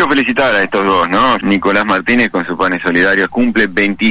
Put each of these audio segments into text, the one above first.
quiero felicitar a estos dos, ¿no? Nicolás Martínez con su Panes Solidarios cumple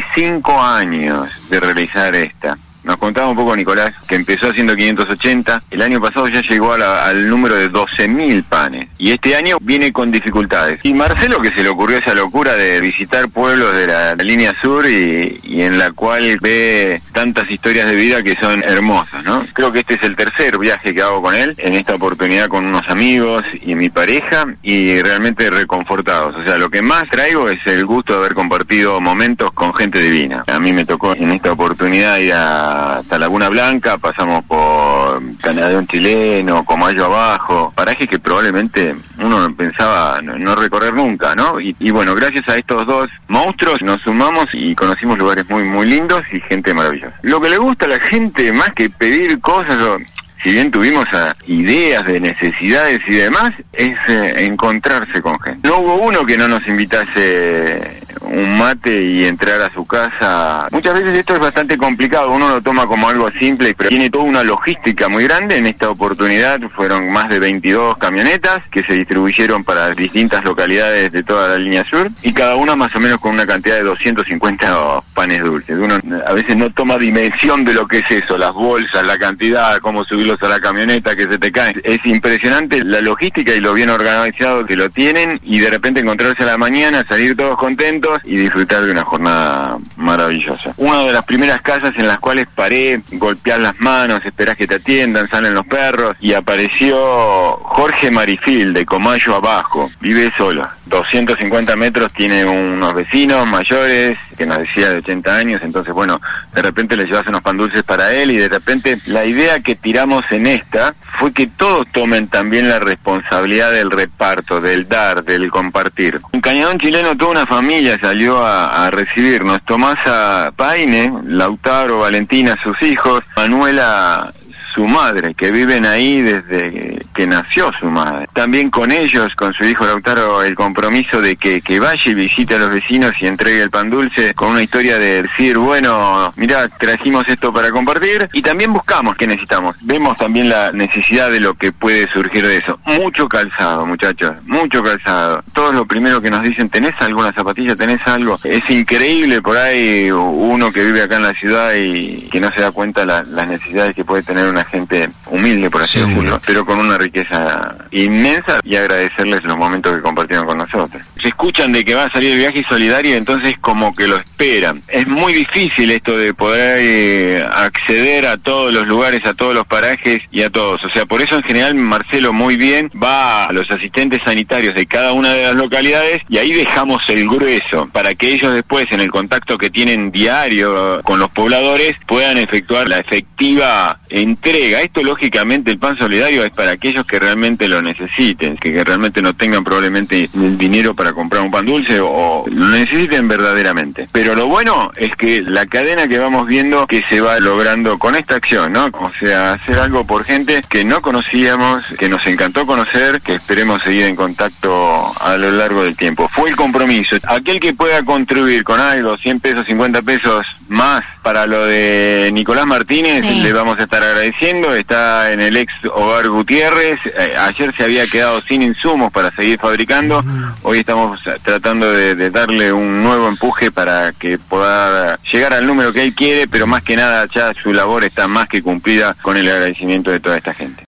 25 años de realizar esta. Nos contaba un poco Nicolás que empezó haciendo 580, el año pasado ya llegó al número de 12.000 panes, y este año viene con dificultades. Y Marcelo, que se le ocurrió esa locura de visitar pueblos de la línea sur y en la cual ve tantas historias de vida que son hermosas, ¿no? Creo que este es el tercer viaje que hago con él, en esta oportunidad con unos amigos y mi pareja, y realmente reconfortados. O sea, lo que más traigo es el gusto de haber compartido momentos con gente divina. A mí me tocó en esta oportunidad ir hasta Laguna Blanca, pasamos por Canadón Chileno, Comayo Abajo, parajes que probablemente uno pensaba no recorrer nunca, ¿no? Y bueno, gracias a estos dos monstruos nos sumamos y conocimos lugares muy muy lindos y gente maravillosa. Lo que le gusta a la gente, más que pedir cosas, si bien tuvimos ideas de necesidades y demás, es encontrarse con gente. No hubo uno que no nos invitase un mate y entrar a su casa. Muchas veces esto es bastante complicado, uno lo toma como algo simple, pero tiene toda una logística muy grande. En esta oportunidad fueron más de 22 camionetas que se distribuyeron para distintas localidades de toda la línea sur, y cada una más o menos con una cantidad de 250 panes dulces. Uno a veces no toma dimensión de lo que es eso, las bolsas, la cantidad, cómo subirlos a la camioneta que se te caen. Es impresionante la logística y lo bien organizado que lo tienen, y de repente encontrarse a la mañana, salir todos contentos y disfrutar de una jornada maravillosa. Una de las primeras casas en las cuales paré, golpear las manos, esperás que te atiendan, salen los perros, y apareció Jorge Marifil de Comayo Abajo. Vive solo, 250 metros, tiene unos vecinos mayores que nos decía de 80 años, entonces bueno, de repente le llevas unos pan dulces para él, y de repente la idea que tiramos en esta fue que todos tomen también la responsabilidad del reparto, del dar, del compartir. En Cañadón Chileno toda una familia salió a recibirnos. Tomasa Paine, Lautaro, Valentina, sus hijos, Manuela, su madre, que viven ahí desde que nació su madre. También con ellos, con su hijo Lautaro, el compromiso de que vaya y visite a los vecinos y entregue el pan dulce, con una historia de decir, bueno, mirá, trajimos esto para compartir, y también buscamos qué necesitamos. Vemos también la necesidad de lo que puede surgir de eso. Mucho calzado, muchachos, mucho calzado. Todos lo primero que nos dicen, ¿tenés alguna zapatilla? ¿Tenés algo? Es increíble por ahí uno que vive acá en la ciudad y que no se da cuenta las necesidades que puede tener una gente humilde, por así decirlo, pero con una riqueza inmensa, y agradecerles los momentos que compartieron con nosotros. Se escuchan de que va a salir el viaje solidario, entonces como que lo esperan. Es muy difícil esto de poder acceder a todos los lugares, a todos los parajes y a todos. O sea, por eso en general Marcelo muy bien va a los asistentes sanitarios de cada una de las localidades, y ahí dejamos el grueso para que ellos después, en el contacto que tienen diario con los pobladores, puedan efectuar la efectiva entrega. Esto lógicamente, el pan solidario es para aquellos que realmente lo necesiten, que realmente no tengan probablemente el dinero para comprar un pan dulce o lo necesiten verdaderamente. Pero lo bueno es que la cadena que vamos viendo que se va logrando con esta acción, ¿no? O sea, hacer algo por gente que no conocíamos, que nos encantó conocer, que esperemos seguir en contacto a lo largo del tiempo. Fue el compromiso. Aquel que pueda contribuir con algo, 100 pesos, 50 pesos más para lo de Nicolás Martínez, sí, le vamos a estar agradeciendo. Está en el ex Hogar Gutiérrez. Ayer se había quedado sin insumos para seguir fabricando. Hoy estamos tratando de darle un nuevo empuje para que pueda llegar al número que él quiere, pero más que nada ya su labor está más que cumplida, con el agradecimiento de toda esta gente.